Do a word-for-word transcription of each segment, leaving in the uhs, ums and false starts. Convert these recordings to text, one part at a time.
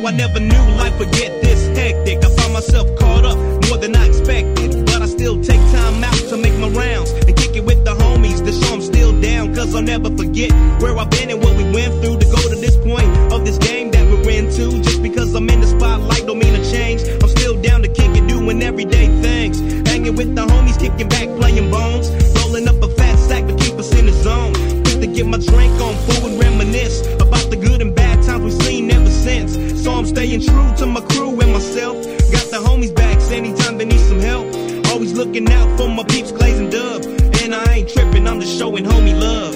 I never knew life would get this hectic. I found myself caught up more than I expected, but I still take time out to make my rounds and kick it with the homies to show I'm still down. Cause I'll never forget where I've been and what we went through to go to this point of this game that we're into. Just because I'm in the spotlight don't mean a change. I'm still down to kick it, doing everyday things, hanging with the homies, kicking back, playing bones, rolling up a fat sack to keep us in the zone. Quick to get my drink on, fool, and reminisce about the good and bad times we've seen ever since. So I'm staying true to my crew and myself. Got the homies backs anytime they need some help. Always looking out for my peeps, Clays and Dub. And I ain't tripping, I'm just showing homie love.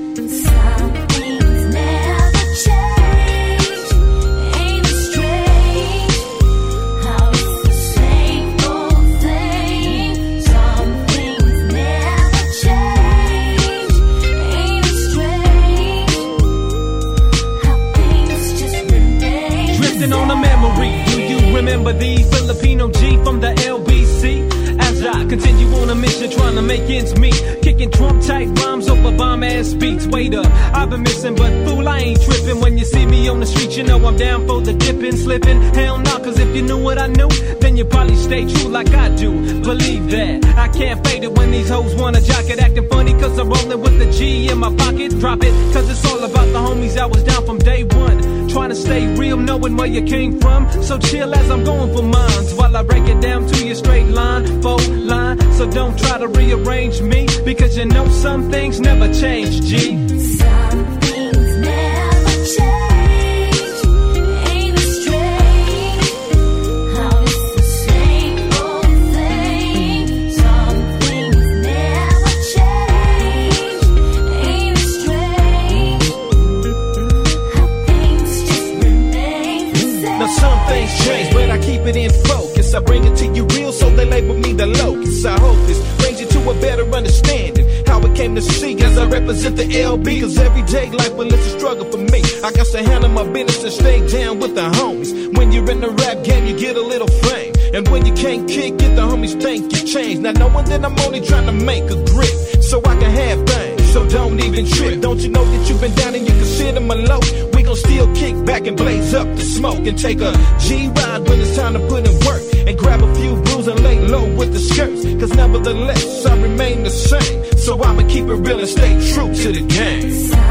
On a memory, do you remember the Filipino G from the L B C? As I continue on a mission trying to make ends meet, kicking Trump type rhymes over bomb ass beats. Wait up, I've been missing, but fool, I ain't tripping. When you see me on the street, you know I'm down for the dipping, slipping. Hell no, cause if you knew what I knew, then you probably stay true like I do. Believe that, I can't fade it when these hoes wanna jock it, acting funny cause I'm rolling with the G in my pocket. Drop it, cause it's all about the homies I was down from day one. Trying to stay real, knowing where you came from. So chill as I'm going for mines, while I break it down to your straight line, full line. So don't try to rearrange me, because you know some things never change, G. Some things never change. Ain't it strange how it's the same old thing? Some things never change. Ain't it strange how things just remain the same? Now some things change, but I keep it in focus. I bring it to you real, so they label me the locust. I hope this brings you to a better understanding how it came to see as I represent the L B. Cause everyday life, well, it's a struggle for me. I got to handle my business and stay down with the homies. When you're in the rap game, you get a little fame, and when you can't kick it, the homies think you changed. Now knowing that I'm only trying to make a grip so I can have things, so don't even trip. Don't you know that you've been down and you consider my low? We gon' still kick back and blaze up the smoke and take a G-ride when it's time to put in work, and grab a few brews and lay low with the skirts. Cause nevertheless, I remain the same, so I'ma keep it real and stay true to the game.